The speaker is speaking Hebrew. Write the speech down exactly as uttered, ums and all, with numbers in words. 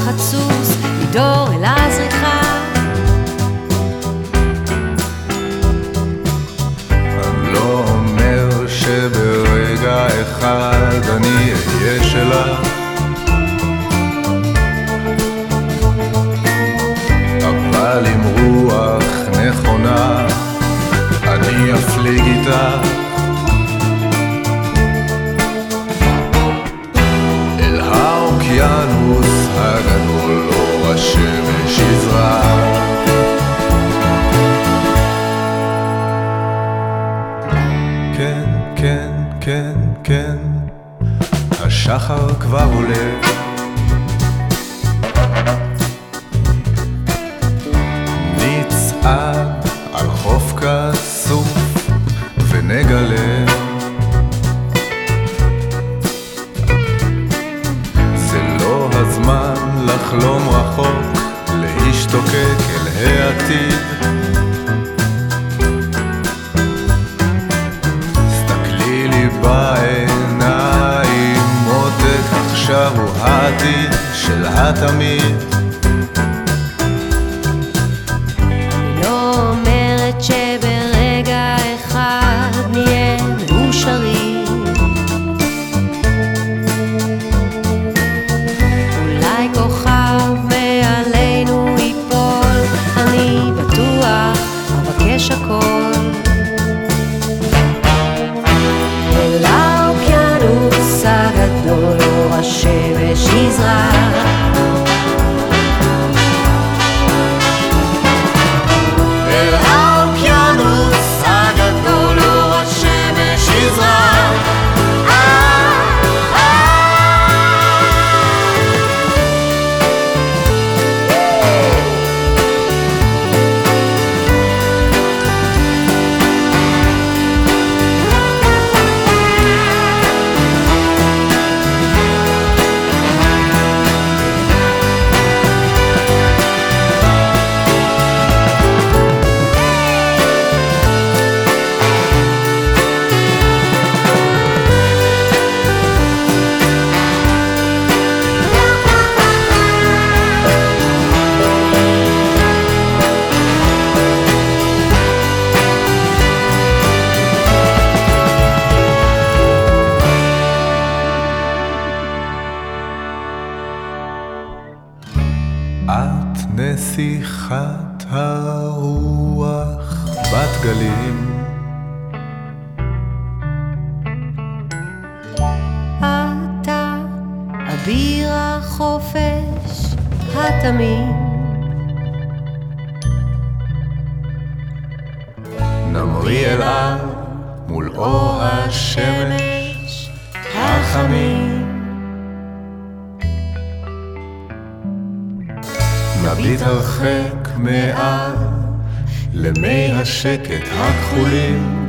תחת סוס, מדור אל הזריחה. אני לא אומר שברגע אחד אני אהיה שלך, אבל עם רוח נכונה אני אפליג איתך אל האוקיינוס הגדול, אור השמש יזרח. כן, כן, כן, כן, השחר כבר עולה, נצעד על חוף כסוף ונגלה זה לא הזמן לחלום רחוק, להשתוקק אל העתיד. סתכלי לי בעיניים, מותק עכשיו הוא העתיד של התמיד. שברגע אחד נהיה מאושרים, אולי כוכב מעלינו ייפול, אני בטוח אבקש הכל. אל האוקיינוס הגדול, אור השמש יזרח. את נסיכת הרוח בת גלים, אתה אביר החופש התמים, נמריא אל על מול אור השמש החמים, נביט הרחק מעל למי השקט הכחולים.